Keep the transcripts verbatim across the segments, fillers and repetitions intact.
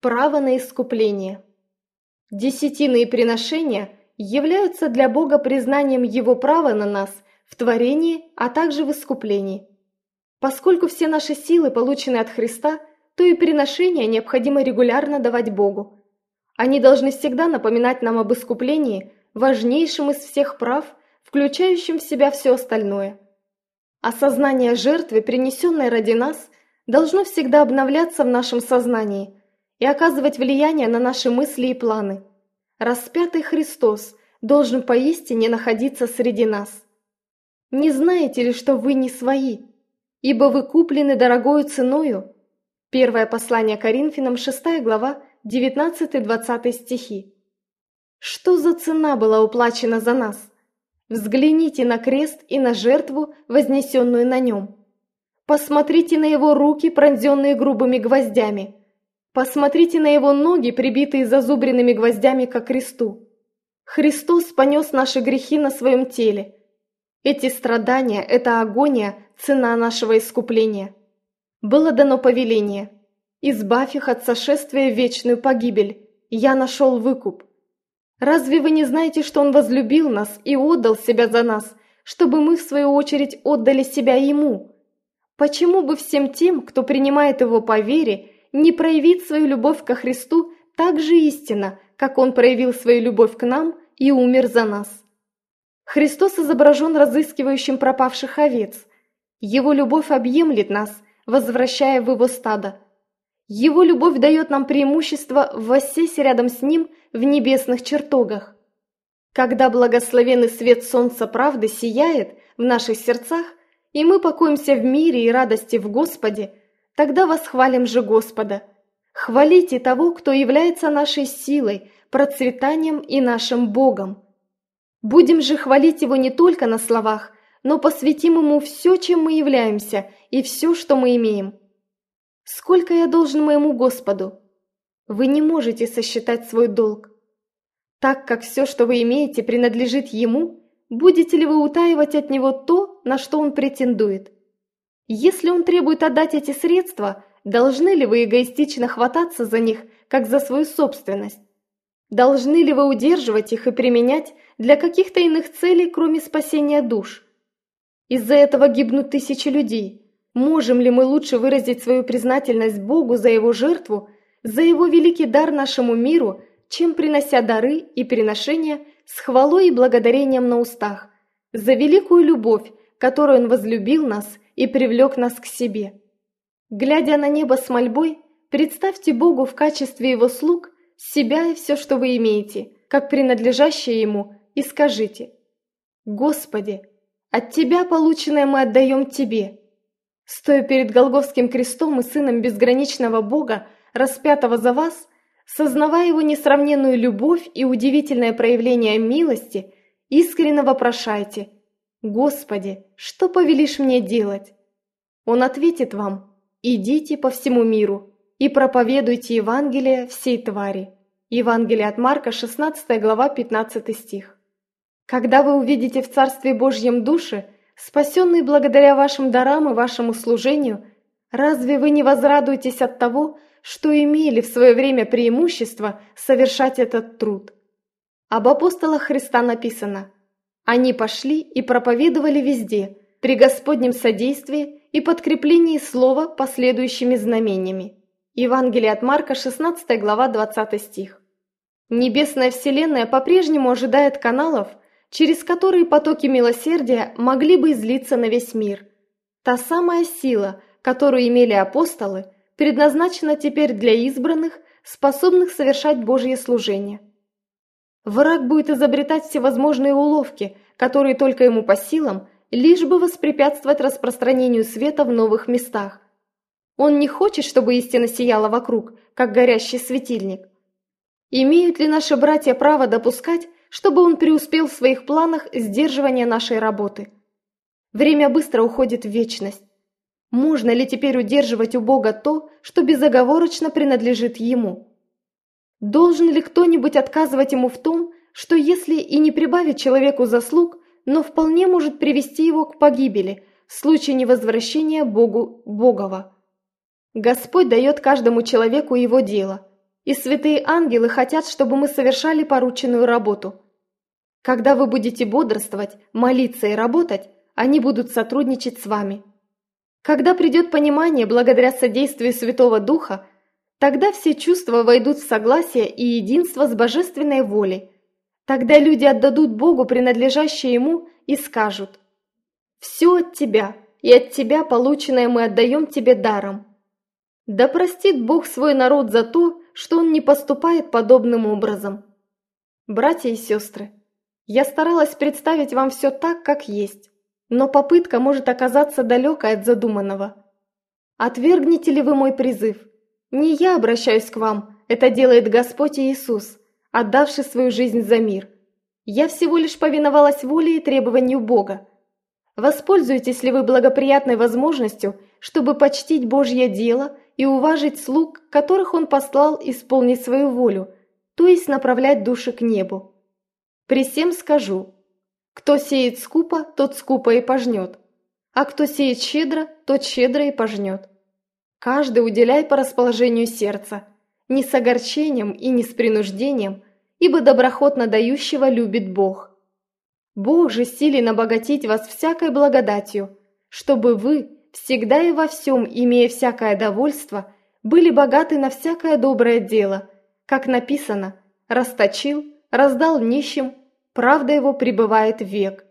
Право на искупление. Десятины и приношения являются для Бога признанием Его права на нас в творении, а также в искуплении. Поскольку все наши силы получены от Христа, то и приношения необходимо регулярно давать Богу. Они должны всегда напоминать нам об искуплении, важнейшем из всех прав, включающем в себя все остальное. Осознание жертвы, принесенной ради нас, должно всегда обновляться в нашем сознании и оказывать влияние на наши мысли и планы. Распятый Христос должен поистине находиться среди нас. Не знаете ли, что вы не свои, ибо вы куплены дорогою ценою? Первое послание Коринфянам, шестая глава, девятнадцатый-двадцатый стихи. Что за цена была уплачена за нас? Взгляните на крест и на жертву, вознесенную на нем. Посмотрите на его руки, пронзенные грубыми гвоздями. Посмотрите на его ноги, прибитые зазубренными гвоздями ко кресту. Христос понес наши грехи на своем теле. Эти страдания, эта агония – цена нашего искупления. Было дано повеление: «Избавь их от сошествия в вечную погибель, я нашел выкуп». Разве вы не знаете, что Он возлюбил нас и отдал себя за нас, чтобы мы, в свою очередь, отдали себя Ему? Почему бы всем тем, кто принимает Его по вере, не проявить свою любовь ко Христу так же истинно, как Он проявил свою любовь к нам и умер за нас? Христос изображен разыскивающим пропавших овец. Его любовь объемлет нас, возвращая в Его стадо. Его любовь дает нам преимущество воссесть рядом с Ним в небесных чертогах. Когда благословенный свет солнца правды сияет в наших сердцах, и мы покоимся в мире и радости в Господе, тогда восхвалим же Господа. Хвалите того, кто является нашей силой, процветанием и нашим Богом. Будем же хвалить Его не только на словах, но посвятим Ему все, чем мы являемся, и все, что мы имеем. Сколько я должен моему Господу? Вы не можете сосчитать свой долг. Так как все, что вы имеете, принадлежит Ему, будете ли вы утаивать от Него то, на что Он претендует? Если Он требует отдать эти средства, должны ли вы эгоистично хвататься за них, как за свою собственность? Должны ли вы удерживать их и применять для каких-то иных целей, кроме спасения душ? Из-за этого гибнут тысячи людей. Можем ли мы лучше выразить свою признательность Богу за Его жертву, за Его великий дар нашему миру, чем принося дары и приношения с хвалой и благодарением на устах, за великую любовь, которой Он возлюбил нас и привлек нас к себе? Глядя на небо с мольбой, представьте Богу в качестве Его слуг себя и все, что вы имеете, как принадлежащее Ему, и скажите: «Господи, от Тебя полученное мы отдаем Тебе». Стоя перед Голгофским крестом и Сыном безграничного Бога, распятого за вас, сознавая Его несравненную любовь и удивительное проявление милости, искренне вопрошайте: «Господи, что повелишь мне делать?» Он ответит вам: «Идите по всему миру и проповедуйте Евангелие всей твари». Евангелие от Марка, шестнадцатая глава, пятнадцатый стих. Когда вы увидите в Царстве Божьем души, спасенные благодаря вашим дарам и вашему служению, разве вы не возрадуетесь от того, что имели в свое время преимущество совершать этот труд? Об апостолах Христа написано: «Они пошли и проповедовали везде, при Господнем содействии и подкреплении слова последующими знамениями». Евангелие от Марка, шестнадцатая глава, двадцатый стих. Небесная вселенная по-прежнему ожидает каналов, через которые потоки милосердия могли бы излиться на весь мир. Та самая сила, которую имели апостолы, предназначена теперь для избранных, способных совершать Божье служение. Враг будет изобретать всевозможные уловки, которые только ему по силам, лишь бы воспрепятствовать распространению света в новых местах. Он не хочет, чтобы истина сияла вокруг, как горящий светильник. Имеют ли наши братья право допускать, чтобы он преуспел в своих планах сдерживания нашей работы? Время быстро уходит в вечность. Можно ли теперь удерживать у Бога то, что безоговорочно принадлежит Ему? Должен ли кто-нибудь отказывать Ему в том, что если и не прибавит человеку заслуг, но вполне может привести его к погибели в случае невозвращения Богу Богова? Господь дает каждому человеку его дело. и святые ангелы хотят, чтобы мы совершали порученную работу. Когда вы будете бодрствовать, молиться и работать, они будут сотрудничать с вами. Когда придет понимание благодаря содействию Святого Духа, тогда все чувства войдут в согласие и единство с божественной волей. Тогда люди отдадут Богу принадлежащее Ему и скажут: «Все от Тебя, и от Тебя полученное мы отдаем Тебе даром». Да простит Бог свой народ за то, что он не поступает подобным образом. Братья и сестры, я старалась представить вам все так, как есть, но попытка может оказаться далекой от задуманного. Отвергнете ли вы мой призыв? Не я обращаюсь к вам, это делает Господь Иисус, отдавший свою жизнь за мир. Я всего лишь повиновалась воле и требованию Бога. Воспользуетесь ли вы благоприятной возможностью, чтобы почтить Божье дело и уважить слуг, которых Он послал исполнить свою волю, то есть направлять души к небу? При сем скажу: кто сеет скупо, тот скупо и пожнет, а кто сеет щедро, тот щедро и пожнет. Каждый уделяй по расположению сердца, не с огорчением и не с принуждением, ибо доброхотно дающего любит Бог. Бог же силен обогатить вас всякой благодатью, чтобы вы, всегда и во всем, имея всякое довольство, были богаты на всякое доброе дело, как написано: расточил, раздал нищим, правда его пребывает век.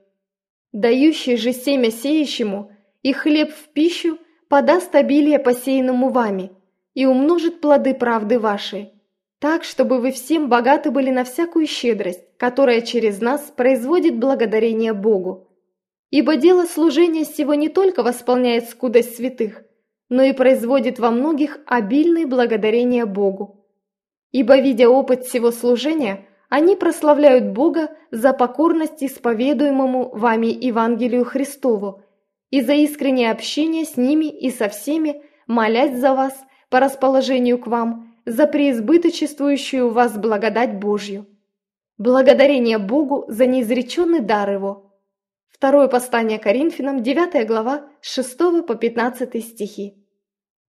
Дающий же семя сеющему и хлеб в пищу подаст обилие посеянному вами и умножит плоды правды вашей, так, чтобы вы всем богаты были на всякую щедрость, которая через нас производит благодарение Богу. Ибо дело служения сего не только восполняет скудость святых, но и производит во многих обильное благодарение Богу. Ибо, видя опыт всего служения, они прославляют Бога за покорность исповедуемому вами Евангелию Христову и за искреннее общение с ними и со всеми, молясь за вас по расположению к вам, за преизбыточествующую у вас благодать Божью. Благодарение Богу за неизреченный дар Его. Второе послание Коринфянам, девятая глава, с шестого по пятнадцатый стихи.